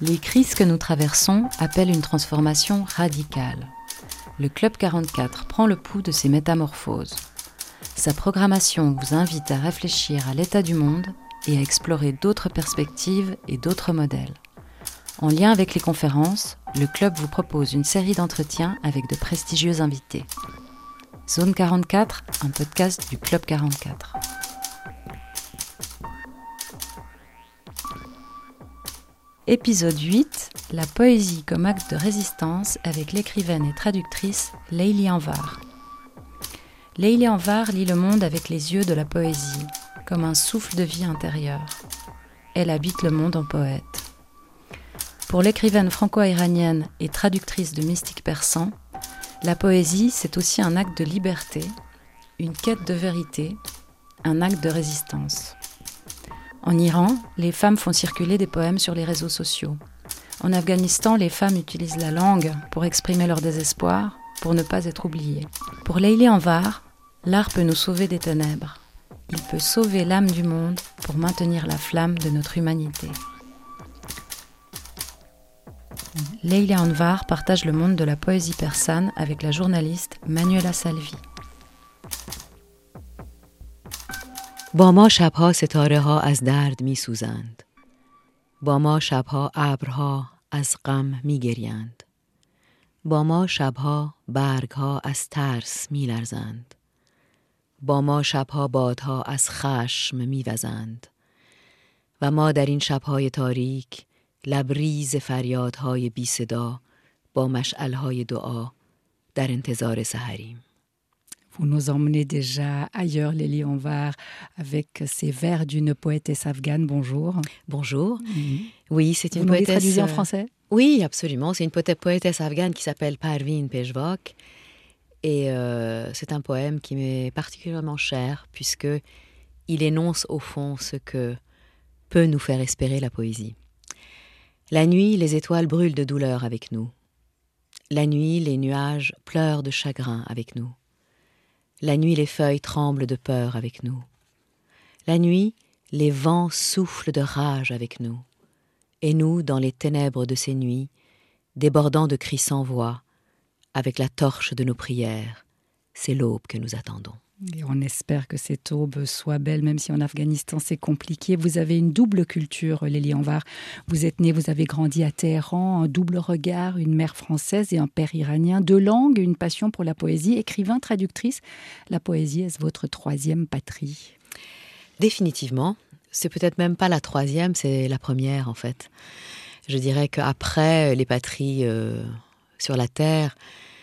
Les crises que nous traversons appellent une transformation radicale. Le Club 44 prend le pouls de ces métamorphoses. Sa programmation vous invite à réfléchir à l'état du monde et à explorer d'autres perspectives et d'autres modèles. En lien avec les conférences, le club vous propose une série d'entretiens avec de prestigieux invités. Zone 44, un podcast du Club 44. Épisode 8, la poésie comme acte de résistance avec l'écrivaine et traductrice Layli Anvar. Layli Anvar lit le monde avec les yeux de la poésie, comme un souffle de vie intérieure. Elle habite le monde en poète. Pour l'écrivaine franco-iranienne et traductrice de mystique persan, la poésie, c'est aussi un acte de liberté, une quête de vérité, un acte de résistance. En Iran, les femmes font circuler des poèmes sur les réseaux sociaux. En Afghanistan, les femmes utilisent la langue pour exprimer leur désespoir, pour ne pas être oubliées. Pour Layli Anvar, l'art peut nous sauver des ténèbres. Il peut sauver l'âme du monde pour maintenir la flamme de notre humanité. Layli Anvar partage le monde de la poésie persane avec la journaliste Manuela Salvi. با ما شبها ستاره ها از درد می سوزند. با ما شبها ابرها از غم می گریند. با ما شبها برگها از ترس می لرزند. با ما شبها بادها از خشم می وزند. و ما در این شبهای تاریک لبریز فریادهای بی صدا با مشعلهای دعا در انتظار سحریم. Vous nous emmenez déjà ailleurs, Layli Anvar, avec ces vers d'une poétesse afghane. Bonjour. Bonjour. Oui, c'est une Vous poétesse... Vous traduisez en français? Oui, absolument. C'est une poétesse afghane qui s'appelle Parveen Peshwak. Et c'est un poème qui m'est particulièrement cher, puisque il énonce au fond ce que peut nous faire espérer la poésie. La nuit, les étoiles brûlent de douleur avec nous. La nuit, les nuages pleurent de chagrin avec nous. La nuit, les feuilles tremblent de peur avec nous. La nuit, les vents soufflent de rage avec nous. Et nous, dans les ténèbres de ces nuits, débordant de cris sans voix, avec la torche de nos prières, c'est l'aube que nous attendons. Et on espère que cette aube soit belle, même si en Afghanistan c'est compliqué. Vous avez une double culture, Layli Anvar. Vous êtes née, vous avez grandi à Téhéran, un double regard, une mère française et un père iranien. Deux langues, une passion pour la poésie. Écrivain, traductrice, la poésie, est-ce votre troisième patrie? Définitivement. C'est peut-être même pas la troisième, c'est la première en fait. Je dirais qu'après les patries sur la terre,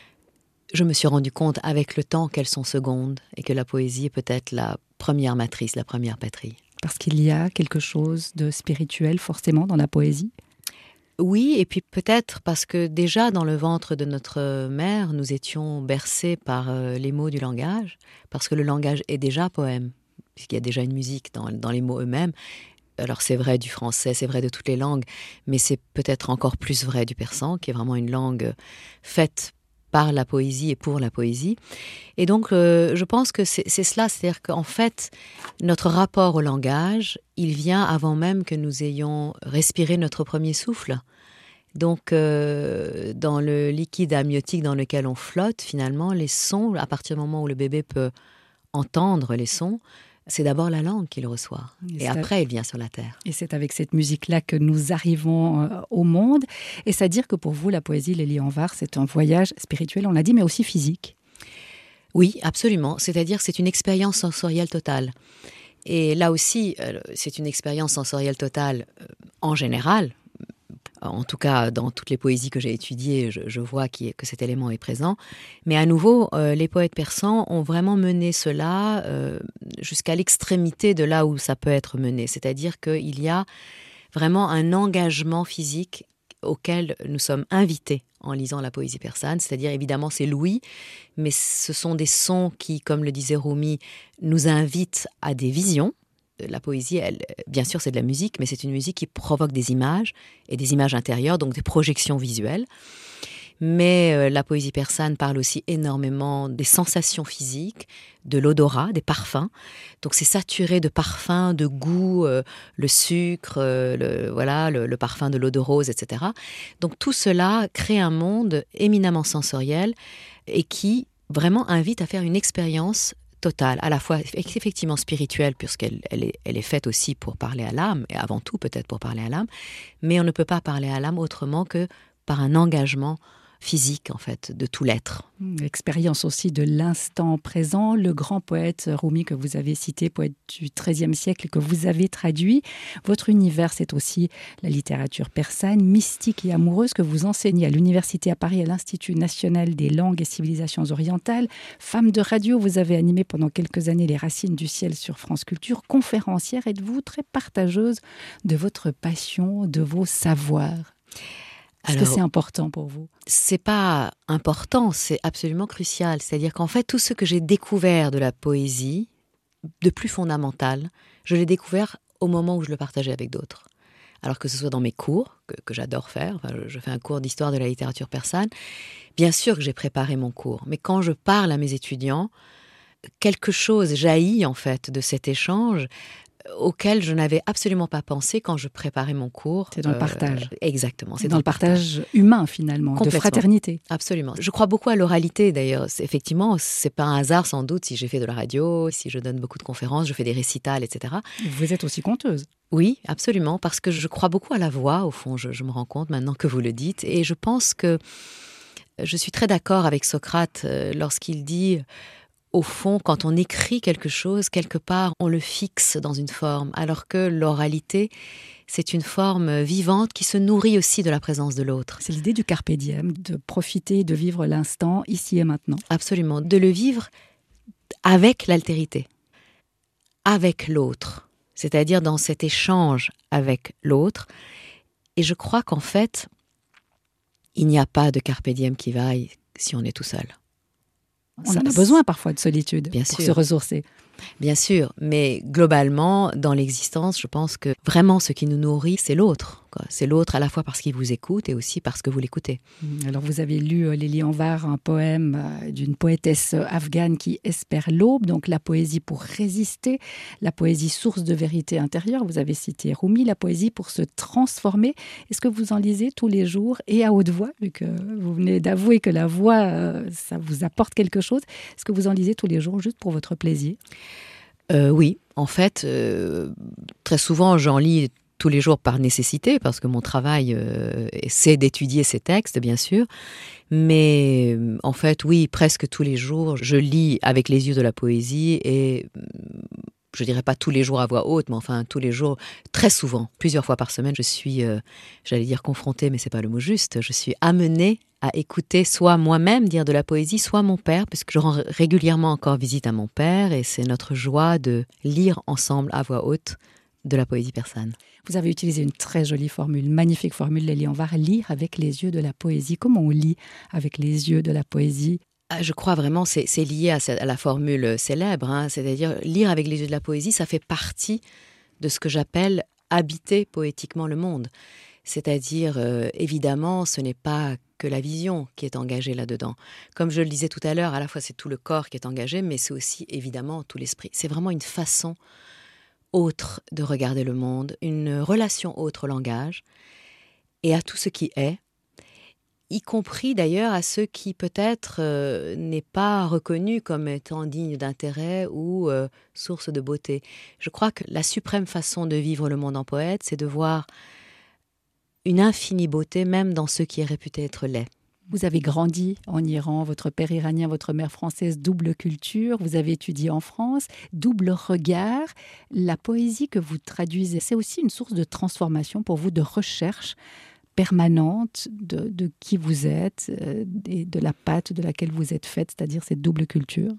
je me suis rendu compte avec le temps qu'elles sont secondes et que la poésie est peut-être la première matrice, la première patrie. Parce qu'il y a quelque chose de spirituel forcément dans la poésie? Oui, et puis peut-être parce que déjà dans le ventre de notre mère, nous étions bercés par les mots du langage, parce que le langage est déjà poème, puisqu'il y a déjà une musique dans les mots eux-mêmes. Alors c'est vrai du français, c'est vrai de toutes les langues, mais c'est peut-être encore plus vrai du persan, qui est vraiment une langue faite par la poésie et pour la poésie. Et donc, je pense que c'est cela, c'est-à-dire qu'en fait, notre rapport au langage, il vient avant même que nous ayons respiré notre premier souffle. Donc, dans le liquide amniotique dans lequel on flotte, finalement, les sons, à partir du moment où le bébé peut entendre les sons, c'est d'abord la langue qu'il reçoit. Et après, il vient sur la terre. Et c'est avec cette musique-là que nous arrivons au monde. Et c'est-à-dire que pour vous, la poésie, Layli Anvar, c'est un voyage spirituel, on l'a dit, mais aussi physique. Oui, absolument. C'est-à-dire que c'est une expérience sensorielle totale. Et là aussi, c'est une expérience sensorielle totale en général. En tout cas, dans toutes les poésies que j'ai étudiées, je vois que cet élément est présent. Mais à nouveau, les poètes persans ont vraiment mené cela jusqu'à l'extrémité de là où ça peut être mené. C'est-à-dire qu'il y a vraiment un engagement physique auquel nous sommes invités en lisant la poésie persane. C'est-à-dire, évidemment, c'est l'ouïe, mais ce sont des sons qui, comme le disait Rumi, nous invitent à des visions. La poésie, bien sûr, c'est de la musique, mais c'est une musique qui provoque des images, et des images intérieures, donc des projections visuelles. Mais la poésie persane parle aussi énormément des sensations physiques, de l'odorat, des parfums. Donc c'est saturé de parfums, de goût, le sucre, le parfum de l'eau de rose, etc. Donc tout cela crée un monde éminemment sensoriel et qui vraiment invite à faire une expérience totale, à la fois effectivement spirituelle, puisqu'elle est faite aussi pour parler à l'âme, et avant tout peut-être pour parler à l'âme, mais on ne peut pas parler à l'âme autrement que par un engagement physique, en fait, de tout l'être. Expérience aussi de l'instant présent. Le grand poète Rumi que vous avez cité, poète du XIIIe siècle, que vous avez traduit. Votre univers, c'est aussi la littérature persane, mystique et amoureuse, que vous enseignez à l'Université à Paris, à l'Institut national des langues et civilisations orientales. Femme de radio, vous avez animé pendant quelques années Les Racines du ciel sur France Culture. Conférencière, êtes-vous très partageuse de votre passion, de vos savoirs ? Est-ce que c'est important pour vous ? C'est pas important, c'est absolument crucial. C'est-à-dire qu'en fait, tout ce que j'ai découvert de la poésie, de plus fondamental, je l'ai découvert au moment où je le partageais avec d'autres. Alors que ce soit dans mes cours, que j'adore faire, enfin, je fais un cours d'histoire de la littérature persane, bien sûr que j'ai préparé mon cours. Mais quand je parle à mes étudiants, quelque chose jaillit en fait de cet échange auquel je n'avais absolument pas pensé quand je préparais mon cours. C'est dans le partage. Exactement. C'est dans le partage humain, finalement, de fraternité. Absolument. Je crois beaucoup à l'oralité, d'ailleurs. Effectivement, c'est pas un hasard, sans doute, si j'ai fait de la radio, si je donne beaucoup de conférences, je fais des récitals, etc. Vous êtes aussi conteuse. Oui, absolument, parce que je crois beaucoup à la voix, au fond, je me rends compte maintenant que vous le dites. Et je pense que je suis très d'accord avec Socrate lorsqu'il dit... Au fond, quand on écrit quelque chose, quelque part, on le fixe dans une forme, alors que l'oralité, c'est une forme vivante qui se nourrit aussi de la présence de l'autre. C'est l'idée du carpe diem, de profiter, de vivre l'instant, ici et maintenant. Absolument, de le vivre avec l'altérité, avec l'autre, c'est-à-dire dans cet échange avec l'autre. Et je crois qu'en fait, il n'y a pas de carpe diem qui vaille si on est tout seul. On en a besoin parfois de solitude bien pour sûr. Se ressourcer. Bien sûr, mais globalement, dans l'existence, je pense que vraiment ce qui nous nourrit, c'est l'autre. C'est l'autre à la fois parce qu'il vous écoute et aussi parce que vous l'écoutez. Alors vous avez lu Lélie Anvar, un poème d'une poétesse afghane qui espère l'aube, donc la poésie pour résister, la poésie source de vérité intérieure. Vous avez cité Rumi, la poésie pour se transformer. Est-ce que vous en lisez tous les jours et à haute voix, vu que vous venez d'avouer que la voix, ça vous apporte quelque chose? Est-ce que vous en lisez tous les jours juste pour votre plaisir? Oui, en fait, très souvent j'en lis tous les jours par nécessité, parce que mon travail, c'est d'étudier ces textes, bien sûr. Mais en fait, oui, presque tous les jours, je lis avec les yeux de la poésie et je dirais pas tous les jours à voix haute, mais enfin tous les jours, très souvent, plusieurs fois par semaine, je suis, j'allais dire confrontée, mais c'est pas le mot juste, je suis amenée à écouter soit moi-même dire de la poésie, soit mon père, puisque je rends régulièrement encore visite à mon père, et c'est notre joie de lire ensemble à voix haute de la poésie persane. Vous avez utilisé une très jolie formule, une magnifique formule, Lélie Anvar, lire avec les yeux de la poésie. Comment on lit avec les yeux de la poésie ? Je crois vraiment, c'est lié à la formule célèbre, hein, c'est-à-dire lire avec les yeux de la poésie, ça fait partie de ce que j'appelle habiter poétiquement le monde. C'est-à-dire, évidemment, ce n'est pas que la vision qui est engagée là-dedans. Comme je le disais tout à l'heure, à la fois c'est tout le corps qui est engagé, mais c'est aussi évidemment tout l'esprit. C'est vraiment une façon autre de regarder le monde, une relation autre au langage et à tout ce qui est, y compris d'ailleurs à ce qui peut-être n'est pas reconnu comme étant digne d'intérêt ou source de beauté. Je crois que la suprême façon de vivre le monde en poète, c'est de voir une infinie beauté même dans ce qui est réputé être laid. Vous avez grandi en Iran, votre père iranien, votre mère française, double culture. Vous avez étudié en France, double regard. La poésie que vous traduisez, c'est aussi une source de transformation pour vous, de recherche permanente de qui vous êtes et de la pâte de laquelle vous êtes faite, c'est-à-dire cette double culture.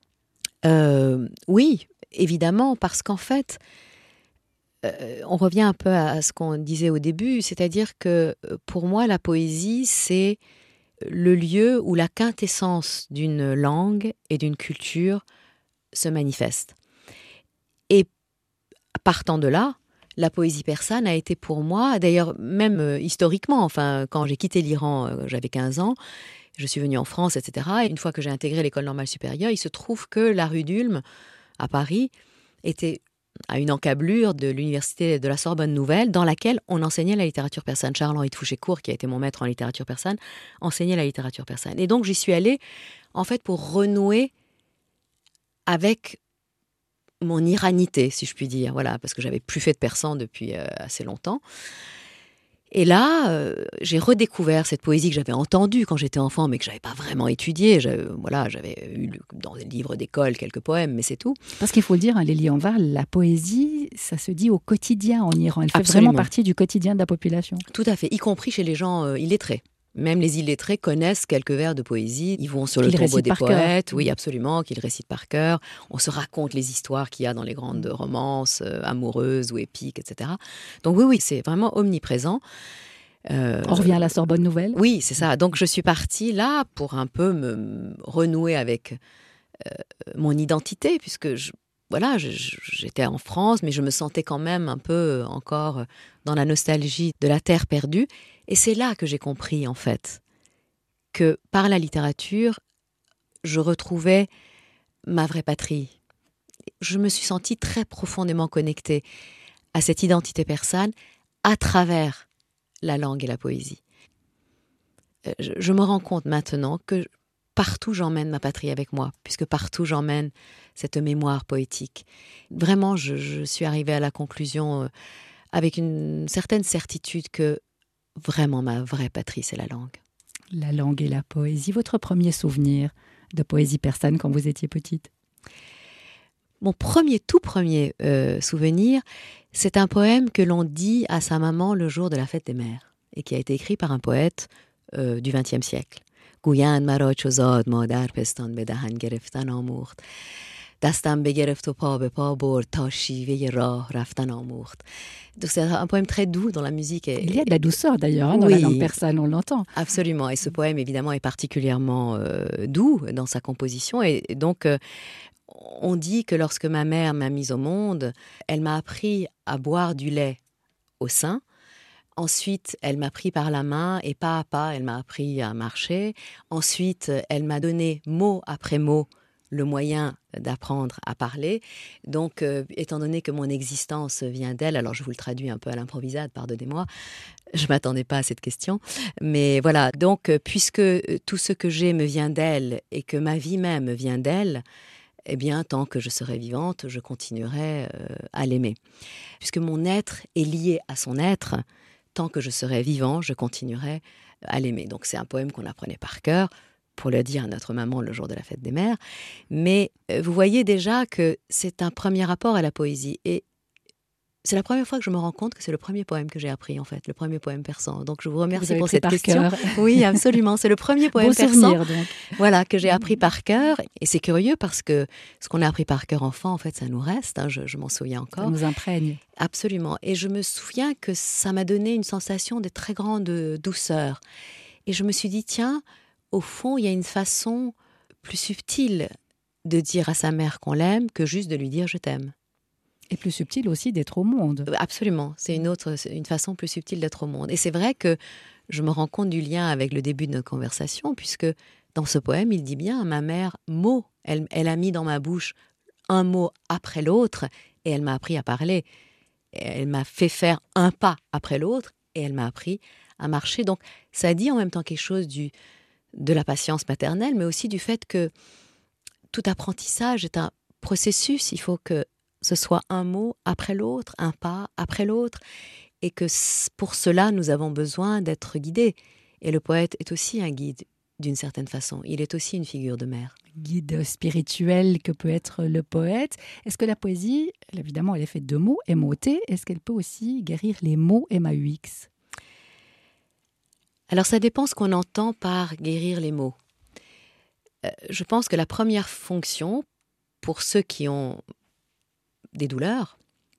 Oui, évidemment, parce qu'en fait, on revient un peu à ce qu'on disait au début, c'est-à-dire que pour moi, la poésie, c'est le lieu où la quintessence d'une langue et d'une culture se manifeste. Et partant de là, la poésie persane a été pour moi, d'ailleurs même historiquement, enfin quand j'ai quitté l'Iran, j'avais 15 ans, je suis venue en France, etc. Et une fois que j'ai intégré l'école normale supérieure, il se trouve que la rue d'Ulm, à Paris, était à une encablure de l'université de la Sorbonne Nouvelle, dans laquelle on enseignait la littérature persane. Charles-Henri de Fouchécourt, qui a été mon maître en littérature persane, enseignait la littérature persane. Et donc j'y suis allée, en fait, pour renouer avec mon iranité, si je puis dire, voilà, parce que j'avais plus fait de persan depuis assez longtemps. Et là, j'ai redécouvert cette poésie que j'avais entendue quand j'étais enfant, mais que j'avais pas vraiment étudiée. J'avais eu dans des livres d'école quelques poèmes, mais c'est tout. Parce qu'il faut le dire, hein, Lélie Anvar, la poésie, ça se dit au quotidien en Iran. Elle fait Absolument. vraiment partie du quotidien de la population. Tout à fait, y compris chez les gens illettrés. Même les illettrés connaissent quelques vers de poésie. Ils vont sur le tombeau des poètes, oui, absolument, qu'ils récitent par cœur. On se raconte les histoires qu'il y a dans les grandes romances amoureuses ou épiques, etc. Donc oui, c'est vraiment omniprésent. On revient à la Sorbonne Nouvelle. Oui, c'est ça. Donc je suis partie là pour un peu me renouer avec mon identité, puisque j'étais en France, mais je me sentais quand même un peu encore dans la nostalgie de la terre perdue. Et c'est là que j'ai compris, en fait, que par la littérature, je retrouvais ma vraie patrie. Je me suis sentie très profondément connectée à cette identité persane à travers la langue et la poésie. Je me rends compte maintenant que partout j'emmène ma patrie avec moi, puisque partout j'emmène cette mémoire poétique. Vraiment, je suis arrivée à la conclusion avec une certaine certitude que vraiment ma vraie patrie, c'est la langue. La langue et la poésie. Votre premier souvenir de poésie persane quand vous étiez petite? Mon tout premier souvenir, c'est un poème que l'on dit à sa maman le jour de la fête des mères, et qui a été écrit par un poète du XXe siècle. گویند مرا چو زاد مادر پستان به دهن گرفتن آموخت دستم بگرفت و پا به پا برد تا شیوه راه رفتن آموخت. Donc c'est un poème très doux dans la musique. Il y a de la douceur d'ailleurs dans la langue persane, on l'entend. Absolument, et ce poème évidemment est particulièrement doux dans sa composition, et donc on dit que lorsque ma mère m'a mise au monde, elle m'a appris à boire du lait au sein. Ensuite, elle m'a pris par la main et pas à pas, elle m'a appris à marcher. Ensuite, elle m'a donné mot après mot le moyen d'apprendre à parler. Donc, étant donné que mon existence vient d'elle, alors je vous le traduis un peu à l'improvisade, pardonnez-moi, je ne m'attendais pas à cette question. Mais voilà, donc, puisque tout ce que j'ai me vient d'elle et que ma vie même vient d'elle, eh bien, tant que je serai vivante, je continuerai à l'aimer. Puisque mon être est lié à son être, tant que je serai vivant, je continuerai à l'aimer. Donc c'est un poème qu'on apprenait par cœur, pour le dire à notre maman le jour de la fête des mères. Mais vous voyez déjà que c'est un premier rapport à la poésie. Et c'est la première fois que je me rends compte que c'est le premier poème que j'ai appris, en fait, le premier poème persan. Donc je vous remercie pour cette question. Oui, absolument. C'est le premier poème persan, voilà, que j'ai appris par cœur. Et c'est curieux parce que ce qu'on a appris par cœur enfant, en fait, ça nous reste. Hein, je m'en souviens encore. Ça nous imprègne. Absolument. Et je me souviens que ça m'a donné une sensation de très grande douceur. Et je me suis dit, tiens, au fond, il y a une façon plus subtile de dire à sa mère qu'on l'aime que juste de lui dire « je t'aime ». Et plus subtil aussi d'être au monde. Absolument, c'est une façon plus subtile d'être au monde. Et c'est vrai que je me rends compte du lien avec le début de notre conversation, puisque dans ce poème, il dit bien, ma mère, mot, elle a mis dans ma bouche un mot après l'autre, et elle m'a appris à parler. Elle m'a fait faire un pas après l'autre, et elle m'a appris à marcher. Donc ça dit en même temps quelque chose de la patience maternelle, mais aussi du fait que tout apprentissage est un processus. Il faut que ce soit un mot après l'autre, un pas après l'autre, et que pour cela, nous avons besoin d'être guidés. Et le poète est aussi un guide, d'une certaine façon. Il est aussi une figure de mère. Guide spirituel que peut être le poète. Est-ce que la poésie, évidemment, elle est faite de mots, M-O-T, est-ce qu'elle peut aussi guérir les mots M-A-U-X? Alors, ça dépend ce qu'on entend par guérir les mots. Je pense que la première fonction, pour ceux qui ont des douleurs,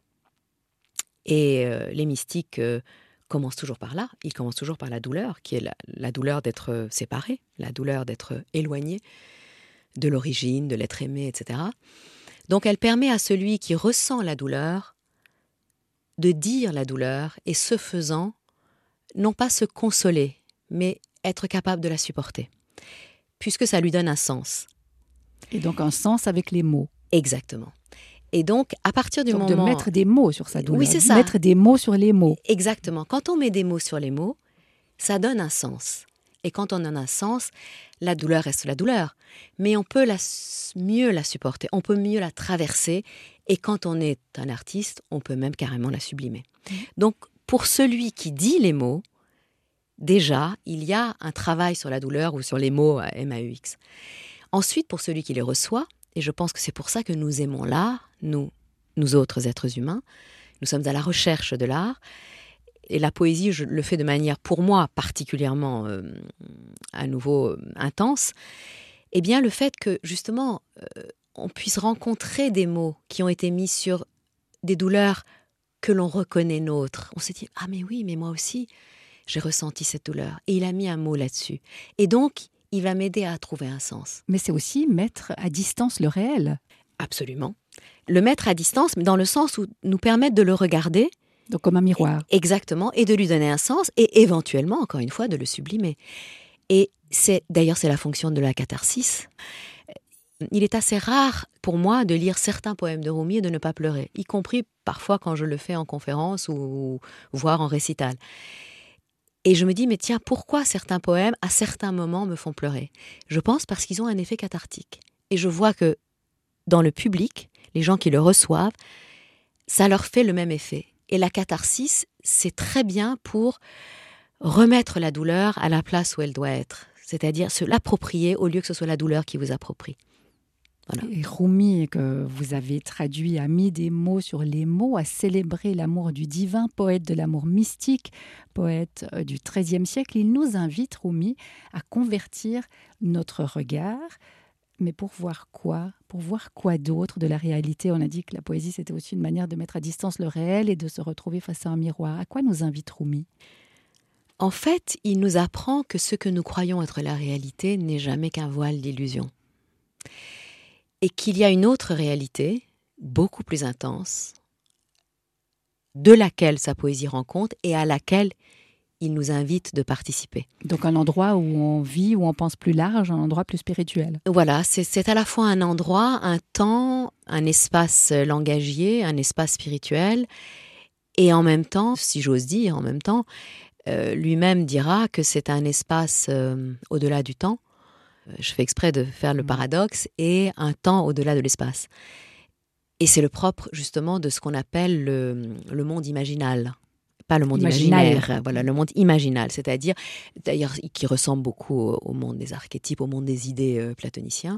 et les mystiques commencent toujours par là, ils commencent toujours par la douleur, qui est la douleur d'être séparé, la douleur d'être éloigné de l'origine, de l'être aimé, etc. Donc elle permet à celui qui ressent la douleur de dire la douleur et ce faisant, non pas se consoler, mais être capable de la supporter, puisque ça lui donne un sens. Et donc un sens avec les mots. Exactement. Et donc, à partir du donc moment... de mettre des mots sur sa douleur. Oui, c'est ça. Mettre des mots sur les mots. Exactement. Quand on met des mots sur les mots, ça donne un sens. Et quand on en a un sens, la douleur reste la douleur. Mais on peut mieux la supporter, on peut mieux la traverser. Et quand on est un artiste, on peut même carrément la sublimer. Donc, pour celui qui dit les mots, déjà, il y a un travail sur la douleur ou sur les mots à MAUX. Ensuite, pour celui qui les reçoit, et je pense que c'est pour ça que nous aimons l'art, nous autres êtres humains, nous sommes à la recherche de l'art. Et la poésie, je le fais de manière, pour moi, particulièrement, à nouveau, intense. Eh bien, le fait que, justement, on puisse rencontrer des mots qui ont été mis sur des douleurs que l'on reconnaît nôtres. On s'est dit, ah mais oui, mais moi aussi, j'ai ressenti cette douleur. Et il a mis un mot là-dessus. Et donc, il va m'aider à trouver un sens. Mais c'est aussi mettre à distance le réel. Absolument. Le mettre à distance, mais dans le sens où nous permettre de le regarder. Donc comme un miroir. Exactement, et de lui donner un sens, et éventuellement, encore une fois, de le sublimer. Et d'ailleurs, c'est la fonction de la catharsis. Il est assez rare pour moi de lire certains poèmes de Rumi et de ne pas pleurer, y compris parfois quand je le fais en conférence ou voire en récital. Et je me dis, mais tiens, pourquoi certains poèmes, à certains moments, me font pleurer ? Je pense parce qu'ils ont un effet cathartique. Et je vois que dans le public, les gens qui le reçoivent, ça leur fait le même effet. Et la catharsis, c'est très bien pour remettre la douleur à la place où elle doit être. C'est-à-dire se l'approprier au lieu que ce soit la douleur qui vous approprie. Voilà. Et Rumi, que vous avez traduit, a mis des mots sur les mots, a célébré l'amour du divin, poète de l'amour mystique, poète du XIIIe siècle. Il nous invite, Rumi, à convertir notre regard. Mais pour voir quoi ? Pour voir quoi d'autre de la réalité ? On a dit que la poésie, c'était aussi une manière de mettre à distance le réel et de se retrouver face à un miroir. À quoi nous invite Rumi ? En fait, il nous apprend que ce que nous croyons être la réalité n'est jamais qu'un voile d'illusion. Et qu'il y a une autre réalité, beaucoup plus intense, de laquelle sa poésie rend compte et à laquelle il nous invite de participer. Donc un endroit où on vit, où on pense plus large, un endroit plus spirituel. Voilà, c'est à la fois un endroit, un temps, un espace langagier, un espace spirituel, et en même temps, si j'ose dire, en même temps, lui-même dira que c'est un espace au-delà du temps. Je fais exprès de faire le paradoxe, et un temps au-delà de l'espace. Et c'est le propre, justement, de ce qu'on appelle le monde imaginal. Pas le monde imaginaire, voilà, le monde imaginal, c'est-à-dire, d'ailleurs, qui ressemble beaucoup au monde des archétypes, au monde des idées platoniciens.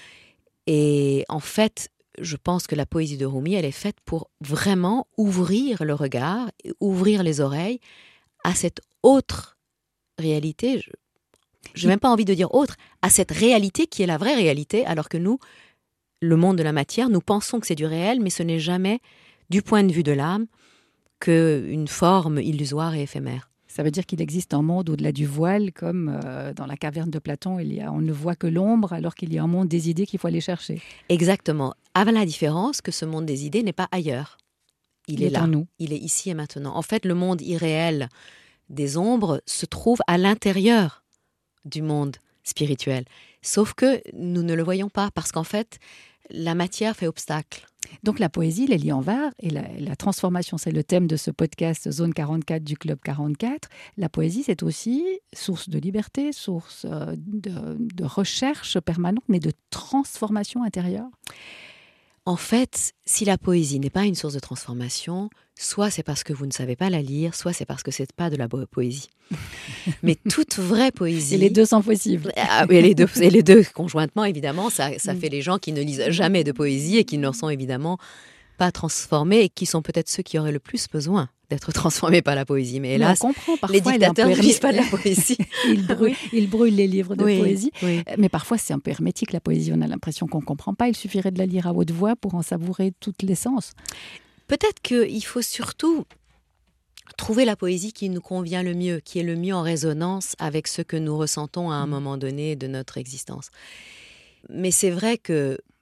Et en fait, je pense que la poésie de Rumi, elle est faite pour vraiment ouvrir le regard, ouvrir les oreilles à cette autre réalité. Je n'ai même pas envie de dire autre, à cette réalité qui est la vraie réalité, alors que nous, le monde de la matière, nous pensons que c'est du réel, mais ce n'est jamais, du point de vue de l'âme, qu'une forme illusoire et éphémère. Ça veut dire qu'il existe un monde au-delà du voile, comme dans la caverne de Platon, on ne voit que l'ombre, alors qu'il y a un monde des idées qu'il faut aller chercher. Exactement. Avec la différence que ce monde des idées n'est pas ailleurs. Il est là. En nous. Il est ici et maintenant. En fait, le monde irréel des ombres se trouve à l'intérieur du monde spirituel. Sauf que nous ne le voyons pas, parce qu'en fait, la matière fait obstacle. Donc la poésie, Lélie Anvar, et la transformation, c'est le thème de ce podcast Zone 44 du Club 44. La poésie, c'est aussi source de liberté, source de recherche permanente, mais de transformation intérieure. En fait, si la poésie n'est pas une source de transformation, soit c'est parce que vous ne savez pas la lire, soit c'est parce que c'est pas de la poésie. Mais toute vraie poésie... Et les deux sont possibles. Et les deux conjointement, évidemment, ça fait les gens qui ne lisent jamais de poésie et qui ne sont évidemment pas transformés et qui sont peut-être ceux qui auraient le plus besoin d'être transformés par la poésie. Mais hélas, les dictateurs ne lisent pas de la poésie. Ils brûlent les livres de poésie. Oui. Mais parfois, c'est un peu hermétique, la poésie. On a l'impression qu'on ne comprend pas. Il suffirait de la lire à haute voix pour en savourer toute l'essence. Peut-être qu'il faut surtout trouver la poésie qui nous convient le mieux, qui est le mieux en résonance avec ce que nous ressentons à un moment donné de notre existence. Mais c'est vrai que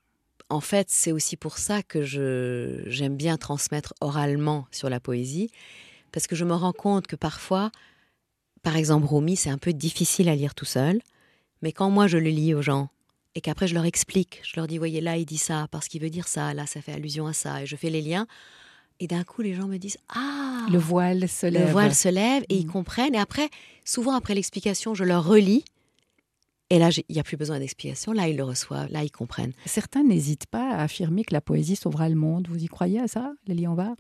en fait, c'est aussi pour ça que j'aime bien transmettre oralement sur la poésie, parce que je me rends compte que parfois, par exemple, Rumi, c'est un peu difficile à lire tout seul, mais quand moi je le lis aux gens, et qu'après je leur explique, je leur dis, voyez, là il dit ça, parce qu'il veut dire ça, là ça fait allusion à ça, et je fais les liens, et d'un coup les gens me disent, ah, Le voile se lève. le voile se lève, et ils comprennent, et après, souvent après l'explication, je leur relis, et là il n'y a plus besoin d'explication, là ils le reçoivent, là ils comprennent. Certains n'hésitent pas à affirmer que la poésie sauvera le monde. Vous y croyez à ça, Lélie Anvar?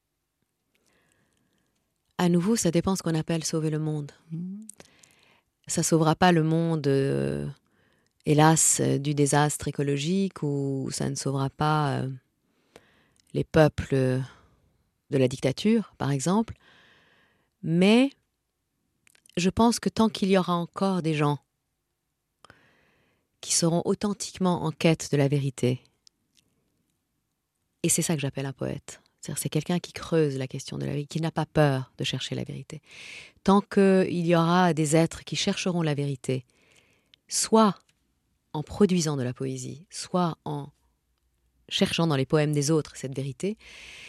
À nouveau, ça dépend ce qu'on appelle sauver le monde. Ça sauvera pas le monde, hélas, du désastre écologique, ou ça ne sauvera pas les peuples de la dictature, par exemple. Mais je pense que tant qu'il y aura encore des gens qui seront authentiquement en quête de la vérité, et c'est ça que j'appelle un poète, c'est-à-dire c'est quelqu'un qui creuse la question de la vérité, qui n'a pas peur de chercher la vérité. Tant qu'il y aura des êtres qui chercheront la vérité, soit en produisant de la poésie, soit en cherchant dans les poèmes des autres cette vérité,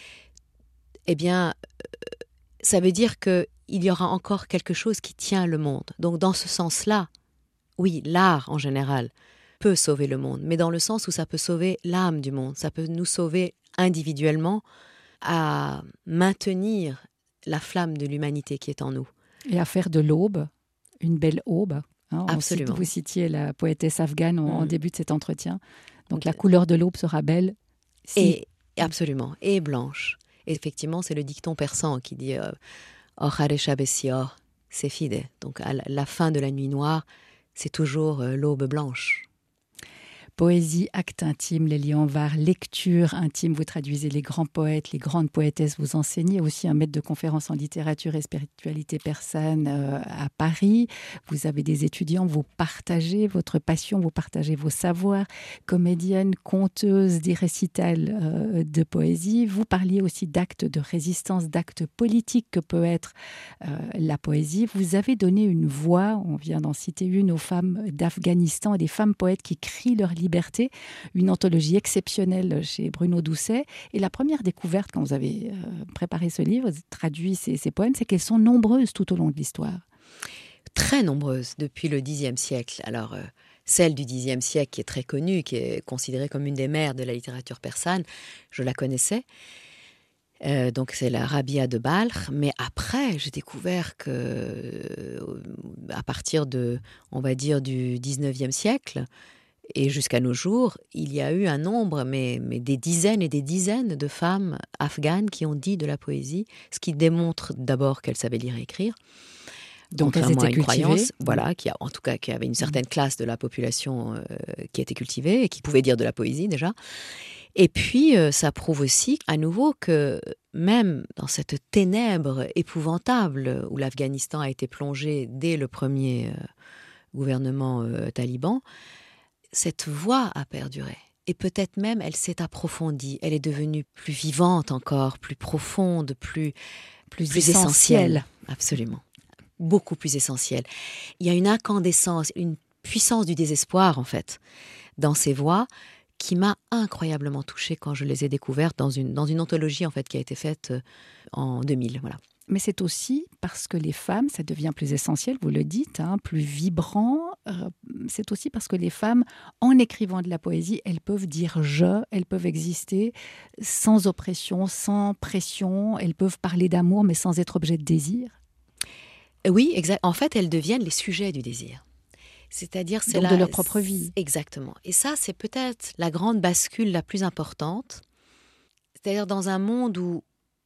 eh bien, ça veut dire qu'il y aura encore quelque chose qui tient le monde. Donc dans ce sens-là, oui, l'art en général peut sauver le monde, mais dans le sens où ça peut sauver l'âme du monde, ça peut nous sauver individuellement à maintenir la flamme de l'humanité qui est en nous. Et à faire de l'aube une belle aube. Absolument. Vous citiez la poétesse afghane en début de cet entretien. Donc la couleur de l'aube sera belle. Et absolument, et blanche. Et effectivement, c'est le dicton persan qui dit Ochare Shabesior, c'est fide. Donc à la fin de la nuit noire, c'est toujours l'aube blanche. Poésie, acte intime, Lélie Anvar, lecture intime, vous traduisez les grands poètes, les grandes poétesses, vous enseignez aussi un maître de conférences en littérature et spiritualité persane à Paris. Vous avez des étudiants, vous partagez votre passion, vous partagez vos savoirs. Comédienne, conteuse, des récitals de poésie. Vous parliez aussi d'actes de résistance, d'actes politiques que peut être la poésie. Vous avez donné une voix, on vient d'en citer une, aux femmes d'Afghanistan et des femmes poètes qui crient leur liberté, une anthologie exceptionnelle chez Bruno Doucet. Et la première découverte, quand vous avez préparé ce livre, traduit ces poèmes, c'est qu'elles sont nombreuses tout au long de l'histoire. Très nombreuses, depuis le Xe siècle. Alors, celle du Xe siècle, qui est très connue, qui est considérée comme une des mères de la littérature persane, je la connaissais. Donc c'est la Rabia de Balkh, mais après j'ai découvert que à partir de, on va dire, du 19e siècle et jusqu'à nos jours, il y a eu un nombre, mais des dizaines et des dizaines de femmes afghanes qui ont dit de la poésie, ce qui démontre d'abord qu'elles savaient lire et écrire. Donc elles étaient cultivées. Croyance, voilà, qui avait une certaine classe de la population qui était cultivée et qui pouvait dire de la poésie déjà. Et puis, ça prouve aussi, à nouveau, que même dans cette ténèbre épouvantable où l'Afghanistan a été plongé dès le premier gouvernement taliban, cette voix a perduré. Et peut-être même, elle s'est approfondie. Elle est devenue plus vivante encore, plus profonde, plus essentielle. Absolument. Beaucoup plus essentielle. Il y a une incandescence, une puissance du désespoir, en fait, dans ces voix, qui m'a incroyablement touchée quand je les ai découvertes dans une anthologie en fait qui a été faite en 2000. Voilà. Mais c'est aussi parce que les femmes, ça devient plus essentiel, vous le dites, plus vibrant. C'est aussi parce que les femmes, en écrivant de la poésie, elles peuvent dire « je », elles peuvent exister sans oppression, sans pression, elles peuvent parler d'amour mais sans être objet de désir. Oui, exact. En fait, elles deviennent les sujets du désir. C'est-à-dire, c'est de leur propre vie. Exactement. Et ça, c'est peut-être la grande bascule la plus importante. C'est-à-dire dans un monde où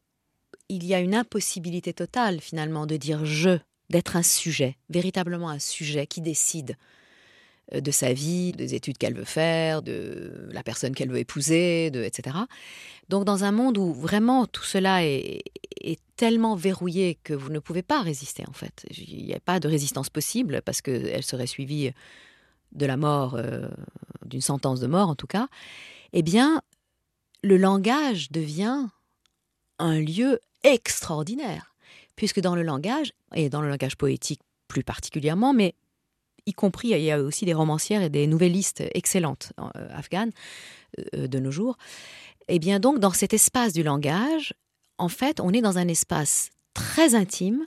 il y a une impossibilité totale, finalement, de dire « je », d'être un sujet, véritablement un sujet qui décide de sa vie, des études qu'elle veut faire, de la personne qu'elle veut épouser, etc. Donc dans un monde où vraiment tout cela est tellement verrouillé que vous ne pouvez pas résister en fait. Il n'y a pas de résistance possible parce qu'elle serait suivie de la mort, d'une sentence de mort en tout cas. Eh bien, le langage devient un lieu extraordinaire puisque dans le langage, et dans le langage poétique plus particulièrement, mais y compris, il y a aussi des romancières et des nouvellistes excellentes afghanes de nos jours. Et bien donc, dans cet espace du langage, en fait, on est dans un espace très intime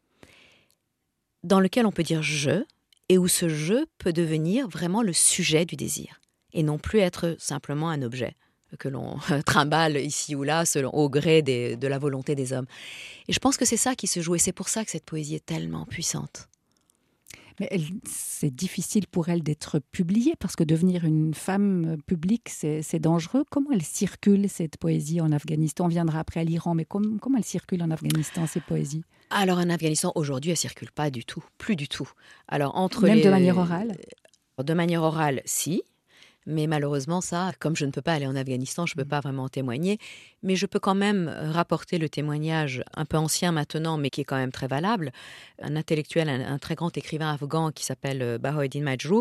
dans lequel on peut dire « je » et où ce « je » peut devenir vraiment le sujet du désir et non plus être simplement un objet que l'on trimballe ici ou là au gré de la volonté des hommes. Et je pense que c'est ça qui se joue et c'est pour ça que cette poésie est tellement puissante. Mais c'est difficile pour elle d'être publiée parce que devenir une femme publique, c'est dangereux. Comment elle circule, cette poésie, en Afghanistan? On viendra après à l'Iran, mais comment elle circule en Afghanistan, ces poésies? Alors en Afghanistan, aujourd'hui, elle ne circule pas du tout, plus du tout. Alors, Même de manière orale? De manière orale, si. Mais malheureusement, ça, comme je ne peux pas aller en Afghanistan, je ne peux pas vraiment en témoigner. Mais je peux quand même rapporter le témoignage un peu ancien maintenant, mais qui est quand même très valable. Un intellectuel, un très grand écrivain afghan qui s'appelle Bahauddin Majruh,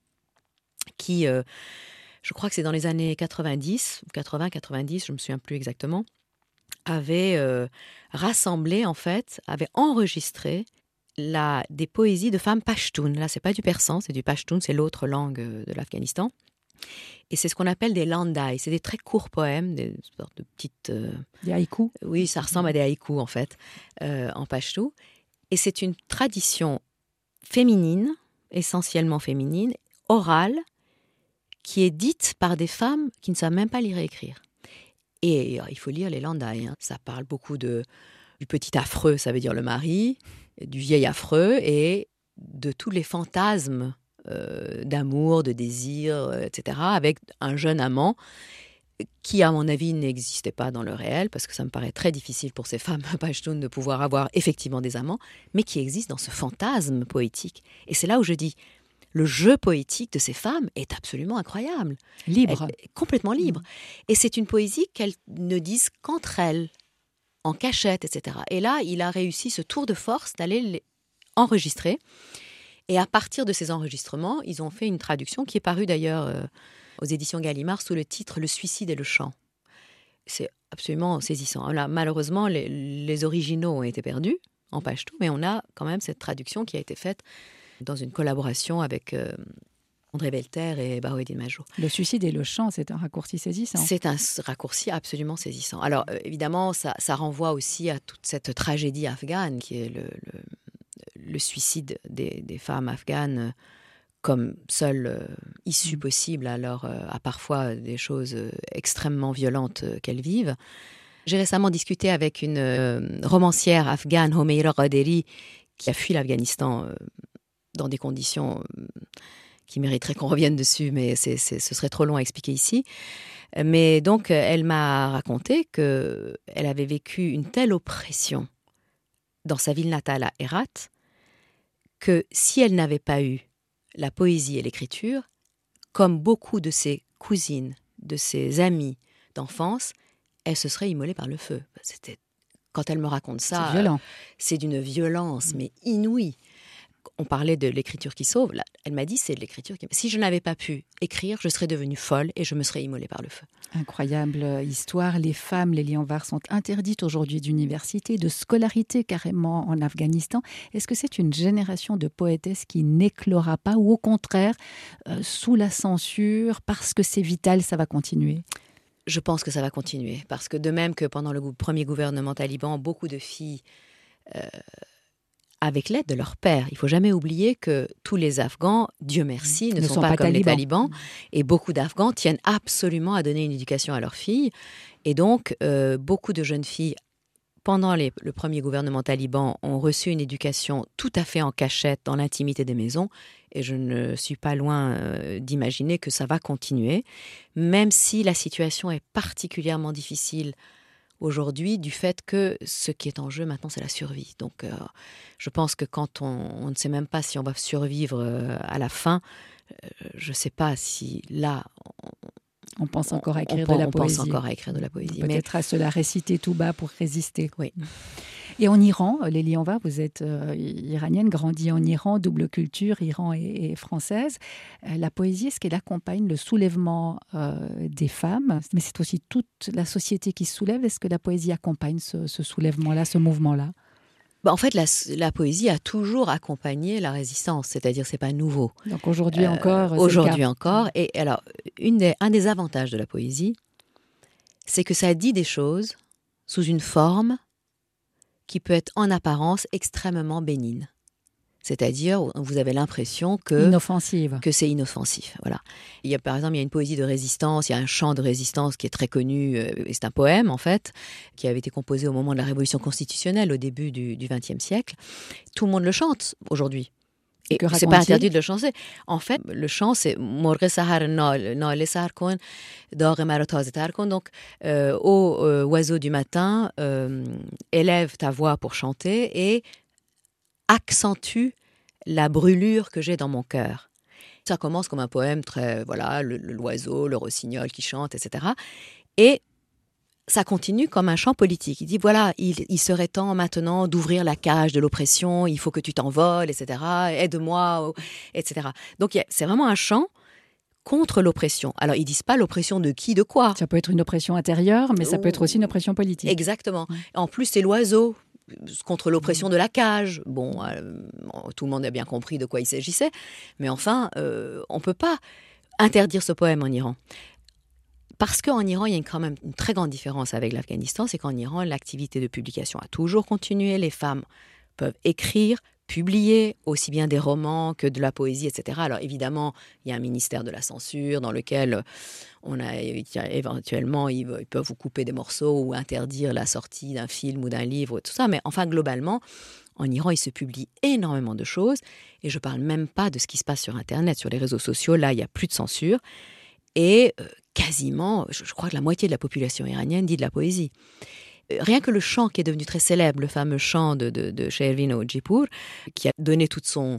qui, je crois que c'est dans les années 90, 80-90, je ne me souviens plus exactement, avait rassemblé, en fait, avait enregistré des poésies de femmes pashtunes. Là, ce n'est pas du persan, c'est du pashtun, c'est l'autre langue de l'Afghanistan. Et c'est ce qu'on appelle des landai. C'est des très courts poèmes, des sortes de petites... Des haïkus? Oui, ça ressemble à des haïkus, en fait, en pashto. Et c'est une tradition féminine, essentiellement féminine, orale, qui est dite par des femmes qui ne savent même pas lire et écrire. Et il faut lire les landai. Hein. Ça parle beaucoup du petit affreux, ça veut dire le mari, du vieil affreux, et de tous les fantasmes d'amour, de désir, etc., avec un jeune amant qui, à mon avis, n'existait pas dans le réel, parce que ça me paraît très difficile pour ces femmes pashtunes de pouvoir avoir effectivement des amants, mais qui existe dans ce fantasme poétique. Et c'est là où je dis, le jeu poétique de ces femmes est absolument incroyable. Libre. Complètement libre. Et c'est une poésie qu'elles ne disent qu'entre elles, en cachette, etc. Et là, il a réussi ce tour de force d'aller les enregistrer. Et à partir de ces enregistrements, ils ont fait une traduction qui est parue d'ailleurs aux éditions Gallimard sous le titre « Le suicide et le chant ». C'est absolument saisissant. Là, malheureusement, les originaux ont été perdus en pashto, mais on a quand même cette traduction qui a été faite dans une collaboration avec André Belter et Bahauddin Majruh. Le suicide et le chant, c'est un raccourci saisissant. C'est un raccourci absolument saisissant. Alors, évidemment, ça renvoie aussi à toute cette tragédie afghane qui est le suicide des femmes afghanes comme seule issue possible à parfois des choses extrêmement violentes qu'elles vivent. J'ai récemment discuté avec une romancière afghane, Homeira Qaderi, qui a fui l'Afghanistan dans des conditions qui mériteraient qu'on revienne dessus, mais ce serait trop long à expliquer ici. Mais donc, elle m'a raconté qu'elle avait vécu une telle oppression dans sa ville natale à Herat, que si elle n'avait pas eu la poésie et l'écriture, comme beaucoup de ses cousines, de ses amies d'enfance, elle se serait immolée par le feu. Quand elle me raconte ça, c'est violent. C'est d'une violence, mais inouïe. On parlait de l'écriture qui sauve. Là, elle m'a dit, c'est l'écriture qui... Si je n'avais pas pu écrire, je serais devenue folle et je me serais immolée par le feu. Incroyable histoire. Les femmes, Lélie Anvar, sont interdites aujourd'hui d'université, de scolarité carrément en Afghanistan. Est-ce que c'est une génération de poétesses qui n'éclora pas ou au contraire, sous la censure, parce que c'est vital, ça va continuer? Je pense que ça va continuer. Parce que de même que pendant le premier gouvernement taliban, beaucoup de filles... avec l'aide de leur père. Il ne faut jamais oublier que tous les Afghans, Dieu merci, ne sont pas comme les talibans. Et beaucoup d'Afghans tiennent absolument à donner une éducation à leurs filles. Et donc, beaucoup de jeunes filles, pendant le premier gouvernement taliban, ont reçu une éducation tout à fait en cachette, dans l'intimité des maisons. Et je ne suis pas loin d'imaginer que ça va continuer, même si la situation est particulièrement difficile aujourd'hui, du fait que ce qui est en jeu maintenant, c'est la survie. Donc, je pense que quand on ne sait même pas si on va survivre à la fin, je ne sais pas si là... On pense encore à écrire de la poésie. On pense encore à écrire de la poésie. Peut-être à se la réciter tout bas pour résister. Oui. Et en Iran, Lélie Anvar, vous êtes iranienne, grandie en Iran, double culture, Iran et française. La poésie, est-ce qu'elle accompagne le soulèvement des femmes? Mais c'est aussi toute la société qui se soulève. Est-ce que la poésie accompagne ce soulèvement-là, ce mouvement-là? En fait, la poésie a toujours accompagné la résistance, c'est-à-dire c'est pas nouveau. Donc aujourd'hui encore, Aujourd'hui encore. Et alors, un des avantages de la poésie, c'est que ça dit des choses sous une forme qui peut être en apparence extrêmement bénigne. C'est-à-dire, vous avez l'impression que c'est inoffensif. Voilà. Par exemple, il y a une poésie de résistance, il y a un chant de résistance qui est très connu, et c'est un poème en fait, qui avait été composé au moment de la Révolution constitutionnelle, au début du XXe siècle. Tout le monde le chante aujourd'hui. Et c'est pas interdit de le chanter. En fait, le chant, c'est Morghe sahar nale sahar kon, dagh mara tazetar kon. Donc, oiseau du matin, élève ta voix pour chanter et accentue la brûlure que j'ai dans mon cœur. Ça commence comme un poème très, l'oiseau, le rossignol qui chante, etc. Et ça continue comme un chant politique. Il dit, il serait temps maintenant d'ouvrir la cage de l'oppression, il faut que tu t'envoles, etc. Aide-moi, etc. Donc, c'est vraiment un chant contre l'oppression. Alors, ils disent pas l'oppression de qui, de quoi. Ça peut être une oppression intérieure, mais ça peut être aussi une oppression politique. Exactement. En plus, c'est l'oiseau contre l'oppression de la cage. Tout le monde a bien compris de quoi il s'agissait. Mais enfin, on ne peut pas interdire ce poème en Iran. Parce qu'en Iran, il y a quand même une très grande différence avec l'Afghanistan, c'est qu'en Iran, l'activité de publication a toujours continué. Les femmes peuvent écrire, publier aussi bien des romans que de la poésie, etc. Alors évidemment, il y a un ministère de la censure dans lequel éventuellement ils peuvent vous couper des morceaux ou interdire la sortie d'un film ou d'un livre, tout ça. Mais enfin, globalement, en Iran, il se publie énormément de choses. Et je ne parle même pas de ce qui se passe sur Internet, sur les réseaux sociaux. Là, il n'y a plus de censure. Et quasiment, je crois que la moitié de la population iranienne dit de la poésie. Rien que le chant qui est devenu très célèbre, le fameux chant de Shervin Ojipur, qui a donné toute son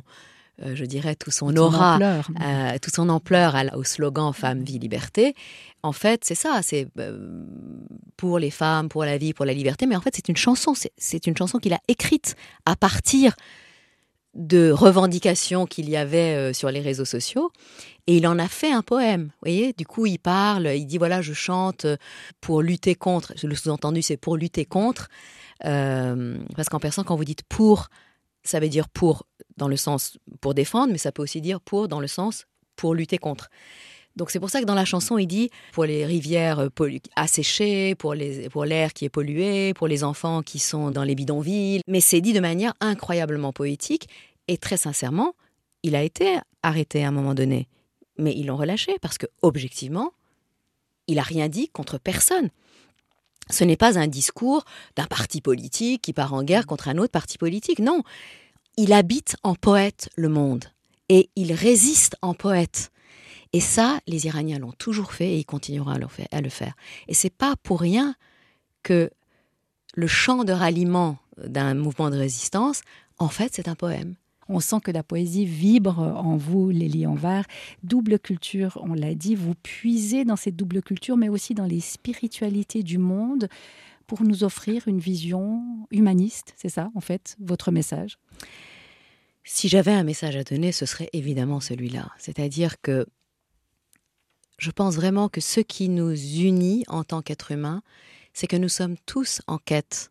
aura, toute son ampleur au slogan « Femme, vie, liberté », en fait, c'est ça, c'est pour les femmes, pour la vie, pour la liberté, mais en fait, c'est une chanson qu'il a écrite à partir de revendications qu'il y avait sur les réseaux sociaux, et il en a fait un poème, vous voyez. Du coup, il parle, il dit, je chante pour lutter contre, le sous-entendu, c'est pour lutter contre, parce qu'en persan, quand vous dites « pour », ça veut dire « pour » dans le sens « pour défendre », mais ça peut aussi dire « pour » dans le sens « pour lutter contre ». Donc c'est pour ça que dans la chanson, il dit pour les rivières asséchées, pour l'air qui est pollué, pour les enfants qui sont dans les bidonvilles. Mais c'est dit de manière incroyablement poétique. Et très sincèrement, il a été arrêté à un moment donné. Mais ils l'ont relâché parce que, objectivement, il n'a rien dit contre personne. Ce n'est pas un discours d'un parti politique qui part en guerre contre un autre parti politique. Non, il habite en poète le monde. Et il résiste en poète. Et ça, les Iraniens l'ont toujours fait et ils continueront à le faire. Et c'est pas pour rien que le chant de ralliement d'un mouvement de résistance, en fait, c'est un poème. On sent que la poésie vibre en vous, Lélie Anvar. Double culture, on l'a dit, vous puisez dans cette double culture, mais aussi dans les spiritualités du monde pour nous offrir une vision humaniste. C'est ça, en fait, votre message? Si j'avais un message à donner, ce serait évidemment celui-là. C'est-à-dire que je pense vraiment que ce qui nous unit en tant qu'êtres humains, c'est que nous sommes tous en quête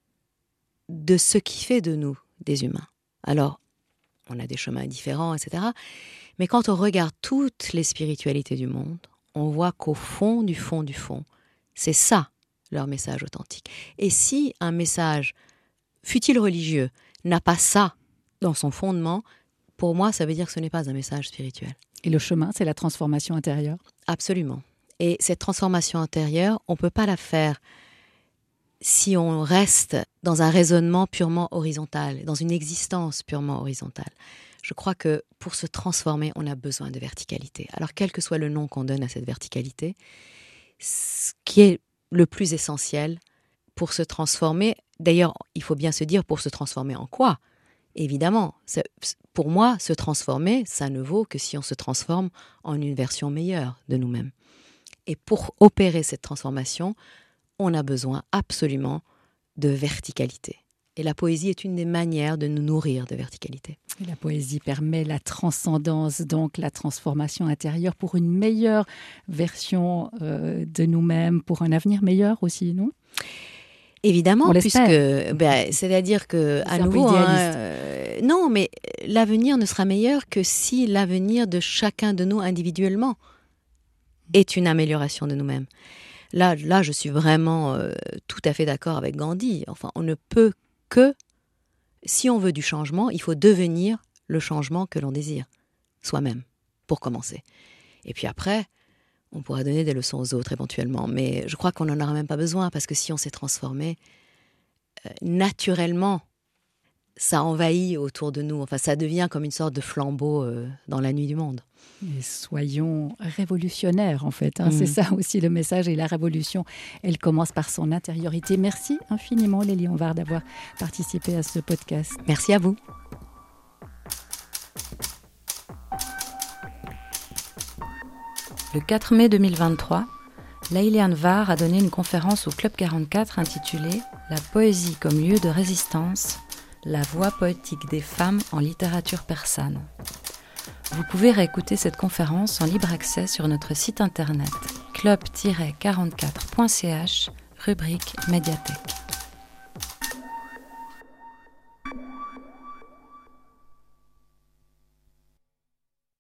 de ce qui fait de nous des humains. Alors, on a des chemins différents, etc. Mais quand on regarde toutes les spiritualités du monde, on voit qu'au fond du fond du fond, c'est ça leur message authentique. Et si un message, fût-il religieux, n'a pas ça dans son fondement, pour moi, ça veut dire que ce n'est pas un message spirituel. Et le chemin, c'est la transformation intérieure? Absolument. Et cette transformation intérieure, on ne peut pas la faire si on reste dans un raisonnement purement horizontal, dans une existence purement horizontale. Je crois que pour se transformer, on a besoin de verticalité. Alors, quel que soit le nom qu'on donne à cette verticalité, ce qui est le plus essentiel pour se transformer, d'ailleurs, il faut bien se dire pour se transformer en quoi ? Évidemment, pour moi, se transformer, ça ne vaut que si on se transforme en une version meilleure de nous-mêmes. Et pour opérer cette transformation, on a besoin absolument de verticalité. Et la poésie est une des manières de nous nourrir de verticalité. Et la poésie permet la transcendance, donc la transformation intérieure pour une meilleure version de nous-mêmes, pour un avenir meilleur aussi, non ? Évidemment, On puisque c'est-à-dire que C'est à un peu nouveau, idéaliste. non, mais l'avenir ne sera meilleur que si l'avenir de chacun de nous individuellement est une amélioration de nous-mêmes. Là, je suis vraiment tout à fait d'accord avec Gandhi. Enfin, on ne peut que, si on veut du changement, il faut devenir le changement que l'on désire, soi-même, pour commencer. Et puis après, on pourra donner des leçons aux autres éventuellement, mais je crois qu'on n'en aura même pas besoin, parce que si on s'est transformé, naturellement, ça envahit autour de nous. Enfin, ça devient comme une sorte de flambeau dans la nuit du monde. Et soyons révolutionnaires, en fait. C'est ça aussi le message. Et la révolution, elle commence par son intériorité. Merci infiniment, Lélie Anvar, d'avoir participé à ce podcast. Merci à vous. Le 4 mai 2023, Layli Anvar a donné une conférence au Club 44 intitulée « La poésie comme lieu de résistance, la voix poétique des femmes en littérature persane ». Vous pouvez réécouter cette conférence en libre accès sur notre site internet club-44.ch, rubrique médiathèque.